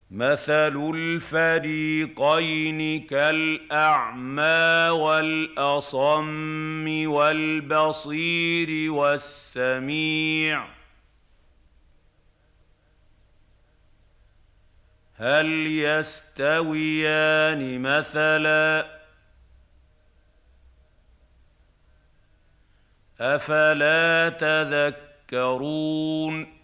مثل الفريقين كالأعمى والأصم والبصير والسميع هل يستويان مثلا أفلا تذكرون